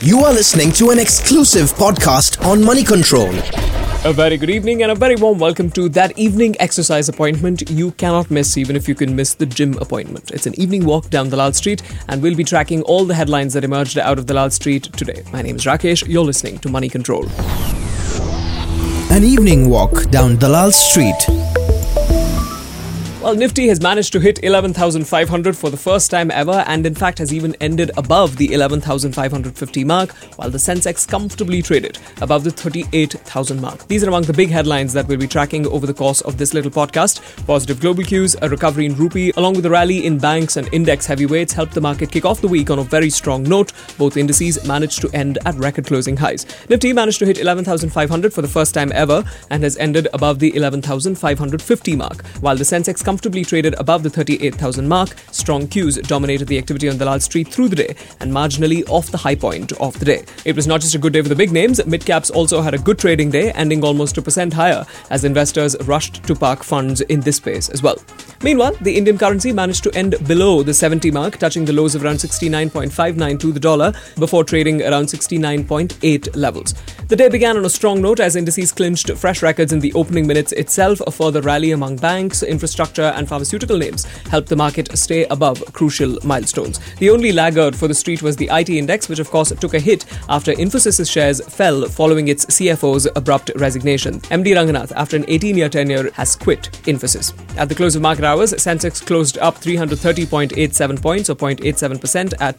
You are listening to an exclusive podcast on Money Control. A very good evening and a very warm welcome to that evening exercise appointment you cannot miss even if you can miss the gym appointment. It's an evening walk down Dalal Street and we'll be tracking all the headlines that emerged out of Dalal Street today. My name is Rakesh, you're listening to Money Control. An evening walk down Dalal Street. Well, Nifty has managed to hit 11,500 for the first time ever and in fact has even ended above the 11,550 mark, while the Sensex comfortably traded above the 38,000 mark. These are among the big headlines that we'll be tracking over the course of this little podcast. Positive global cues, a recovery in rupee, along with a rally in banks and index heavyweights helped the market kick off the week on a very strong note. Both indices managed to end at record closing highs. Nifty managed to hit 11,500 for the first time ever and has ended above the 11,550 mark, while the Sensex comfortably traded above the 38,000 mark. Strong cues dominated the activity on Dalal Street through the day and marginally off the high point of the day. It was not just a good day for the big names, mid-caps also had a good trading day, ending almost 2% higher as investors rushed to park funds in this space as well. Meanwhile, the Indian currency managed to end below the 70 mark, touching the lows of around 69.59 to the dollar before trading around 69.8 levels. The day began on a strong note as indices clinched fresh records in the opening minutes itself. A further rally among banks, infrastructure and pharmaceutical names helped the market stay above crucial milestones. The only laggard for the street was the IT index, which of course took a hit after Infosys' shares fell following its CFO's abrupt resignation. MD Ranganath, after an 18-year tenure, has quit Infosys. At the close of market hours, Sensex closed up 330.87 points or 0.87% at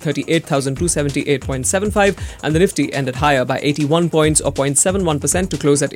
38,278.75 and the Nifty ended higher by 81 points or 0.71% to close at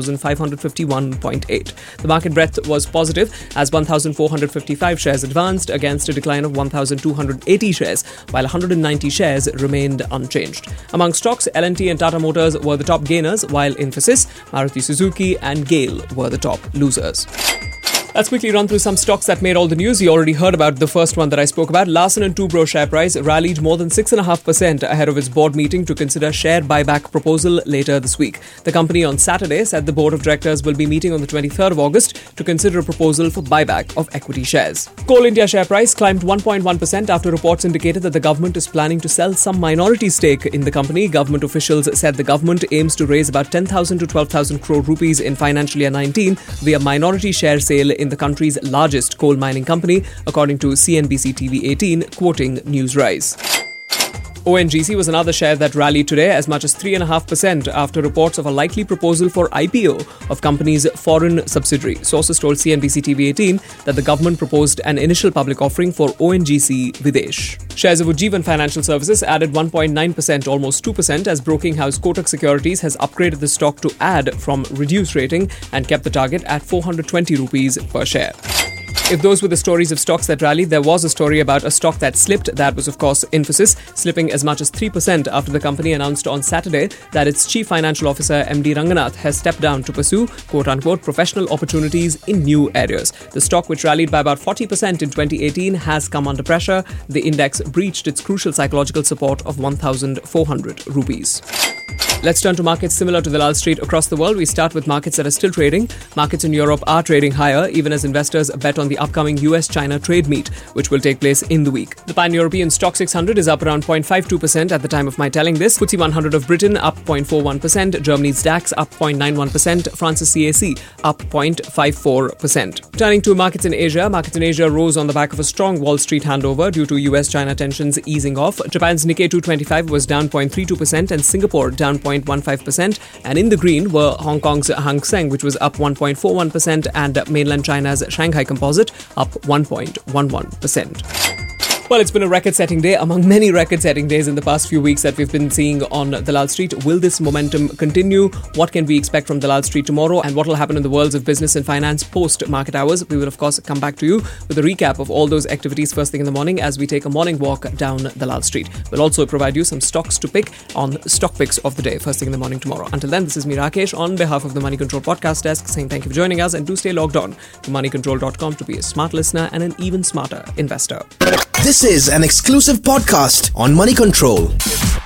11,551.8. The market breadth was positive as 1,455 shares advanced against a decline of 1,280 shares, while 190 shares remained unchanged. Among stocks, L&T and Tata Motors were the top gainers, while Infosys, Maruti Suzuki and GAIL were the top losers. Let's quickly run through some stocks that made all the news. You already heard about the first one that I spoke about. Larsen & Toubro share price rallied more than 6.5% ahead of its board meeting to consider share buyback proposal later this week. The company on Saturday said the board of directors will be meeting on the 23rd of August to consider a proposal for buyback of equity shares. Coal India share price climbed 1.1% after reports indicated that the government is planning to sell some minority stake in the company. Government officials said the government aims to raise about 10,000 to 12,000 crore rupees in financial year 19 via minority share sale in the country's largest coal mining company, according to CNBC TV 18, quoting Newsrise. ONGC was another share that rallied today as much as 3.5% after reports of a likely proposal for IPO of company's foreign subsidiary. Sources told CNBC TV 18 that the government proposed an initial public offering for ONGC Videsh. Shares of Ujjivan Financial Services added 1.9%, almost 2%, as broking house Kotak Securities has upgraded the stock to add from reduced rating and kept the target at 420 rupees per share. If those were the stories of stocks that rallied, there was a story about a stock that slipped. That was, of course, Infosys, slipping as much as 3% after the company announced on Saturday that its chief financial officer, MD Ranganath, has stepped down to pursue, quote-unquote, professional opportunities in new areas. The stock, which rallied by about 40% in 2018, has come under pressure. The index breached its crucial psychological support of 1,400 rupees. Let's turn to markets similar to Dalal Street across the world. We start with markets that are still trading. Markets in Europe are trading higher, even as investors bet on the upcoming US-China trade meet, which will take place in the week. The Pan-European Stock 600 is up around 0.52% at the time of my telling this. FTSE 100 of Britain up 0.41%. Germany's DAX up 0.91%. France's CAC up 0.54%. Turning to markets in Asia rose on the back of a strong Wall Street handover due to US-China tensions easing off. Japan's Nikkei 225 was down 0.32% and Singapore down 0.15%, and in the green were Hong Kong's Hang Seng, which was up 1.41%, and mainland China's Shanghai Composite up 1.11%. Well, it's been a record-setting day among many record-setting days in the past few weeks that we've been seeing on Dalal Street. Will this momentum continue? What can we expect from Dalal Street tomorrow? And what will happen in the worlds of business and finance post-market hours? We will, of course, come back to you with a recap of all those activities first thing in the morning as we take a morning walk down Dalal Street. We'll also provide you some stocks to pick on stock picks of the day first thing in the morning tomorrow. Until then, this is me, Rakesh, on behalf of the Money Control podcast desk, saying thank you for joining us and do stay logged on to moneycontrol.com to be a smart listener and an even smarter investor. This is an exclusive podcast on Money Control.